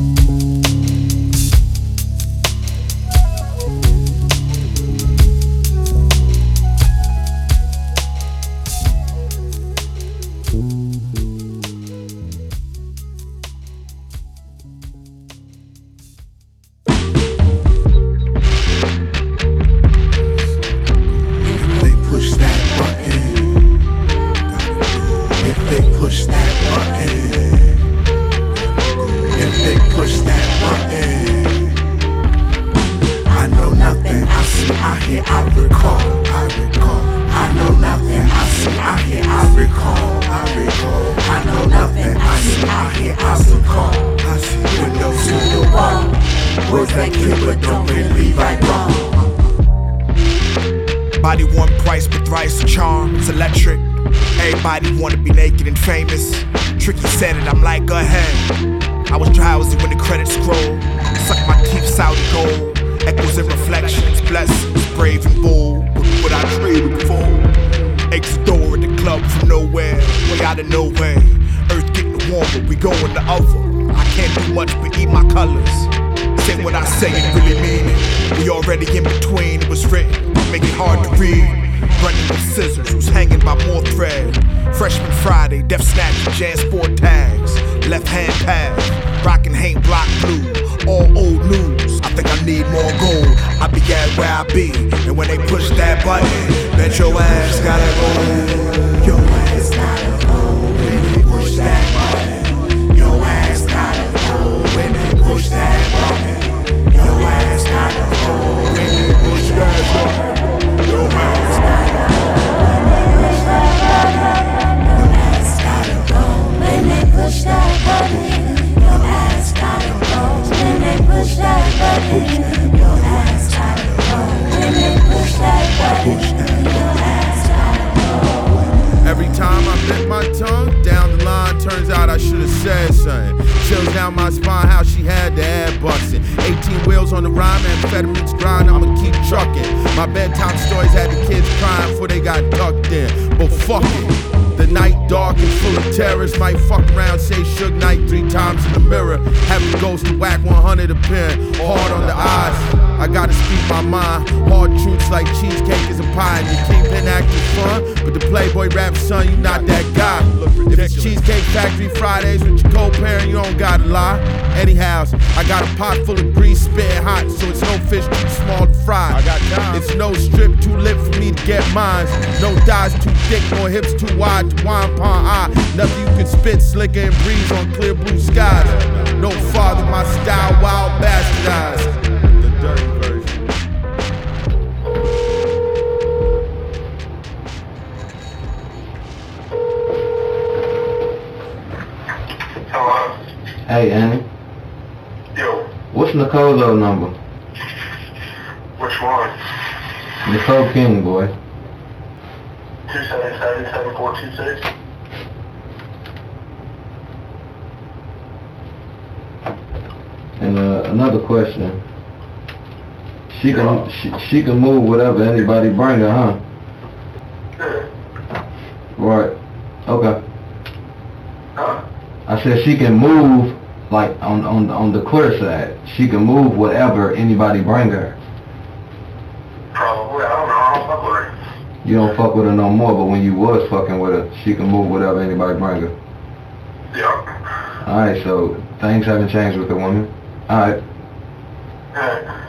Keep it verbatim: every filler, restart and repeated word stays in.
Body one price but thrice the charm, it's electric. Everybody wanna be naked and famous. Tricky said it, I'm like, go ahead. I was drowsy when the credits scroll. Suck my teeth, Saudi gold. Echoes and reflections, blessings, brave and bold. What I traded for. Exit door at the club from nowhere, way out of nowhere. Earth getting warm, but we going the other. I can't do much but eat my colors. Say what I say and really mean it. We already in between, it was written, make it hard to read. Running with scissors, who's hanging by more thread. Freshman Friday, Death Snatch, Jan Sport tags. Left hand pass, rockin' Haint Block Blue. All old news, I think I need more gold. I be at where I be, and when they push that button, bet your ass gotta go. Your ass gotta go when they push that button. Your ass gotta go when they push that button. Your ass gotta go when they push that button. Your ass gotta go when they push that button. Your ass gotta go when they push that button. Your ass gotta go when they push that button. Your ass gotta go. Every time I bit my tongue, down the line, turns out I should've said something. Chills down my spine, how she had the air bustin'. eighteen wheels on the rhyme, amphetamines grind, I'ma keep trucking. My bedtime stories had the kids crying before they got tucked in. But fuck it. The night dark and full of terrorists. Might fuck around, say Suge Knight three times in the mirror. Have the ghost to whack one hundred a pin. Hard on the eyes, I gotta speak my mind. Hard truths like cheesecake is a pie. And the Kingpin act is fun, but the Playboy rap son, you not that guy. If it's Cheesecake Factory Fridays with your co-parent, you don't gotta lie. Anyhow, I got a pot full of grease spitting hot, so it's no fish too small to fry. It's no strip too lit for me to get mines. No thighs too thick, nor hips too wide to wine pond eye. Nothing you can spit slicker and breeze on clear blue skies. No father, my style wild bastardized. The dirty version. Hello. Hey, Annie. Yo. What's Nicole's old number? Which one? Nicole King, boy. two seven seven, seven four two six. And uh, another question. She can she, she can move whatever anybody bring her, huh? Yeah. Right. Okay. Huh? I said she can move like on on on the clear side. She can move whatever anybody bring her. Probably. I don't know. I don't fuck with her. You don't fuck with her no more, but when you was fucking with her, she can move whatever anybody bring her. Yeah. Alright, so things haven't changed with the woman. Alright. Yeah.